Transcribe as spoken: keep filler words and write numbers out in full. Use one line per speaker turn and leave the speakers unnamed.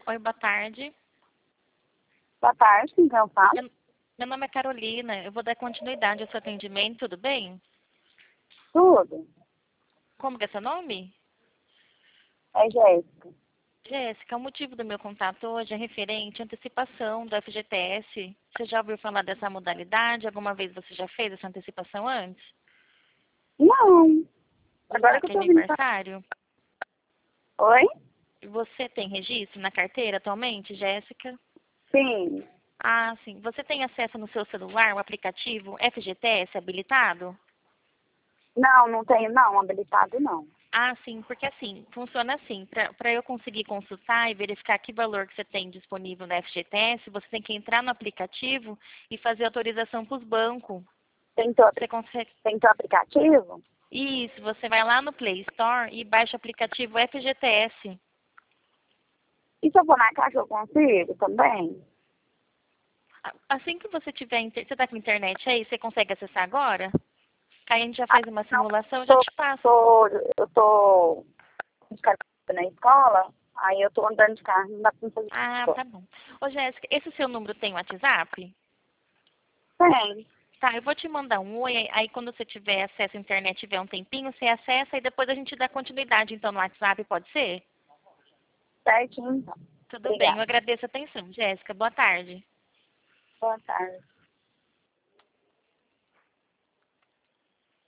Oi, boa tarde.
Boa tarde, com quem eu falo?
Meu, meu nome é Carolina. Eu vou dar continuidade ao seu atendimento, tudo bem?
Tudo.
Como que é seu nome?
É Jéssica.
Jéssica, o motivo do meu contato hoje é referente à antecipação do F G T S. Você já ouviu falar dessa modalidade? Alguma vez você já fez essa antecipação antes?
Não.
Você
Agora
está
que eu
aqui
tô vindo pra...
aniversário?
Oi?
Você tem registro na carteira atualmente, Jéssica?
Sim.
Ah, sim. Você tem acesso no seu celular, o aplicativo F G T S habilitado?
Não, não tenho não, habilitado não.
Ah, sim, porque assim, funciona assim, para eu conseguir consultar e verificar que valor que você tem disponível na F G T S, você tem que entrar no aplicativo e fazer autorização para os bancos.
Tem teu,
Você
apli-
consegue...
tem teu aplicativo?
Isso, você vai lá no Play Store e baixa o aplicativo F G T S.
E se eu for na caixa eu consigo também?
A- Assim que você tiver, inter- você está com internet aí, você consegue acessar agora? Aí a gente já
Ah,
faz uma
não,
simulação, eu já
tô,
te passo.
tô, eu tô de carro na escola, aí eu tô andando de carro, não dá pra fazer
Ah,
isso.
tá bom. Ô, Jéssica, esse seu número tem WhatsApp?
Tem,
Tá, eu vou te mandar um oi, aí quando você tiver acesso à internet, tiver um tempinho, você acessa e depois a gente dá continuidade então no WhatsApp, pode ser?
certinho então.
Tudo bem, eu
Obrigada.
agradeço a atenção, Jéssica. Boa tarde.
Boa tarde.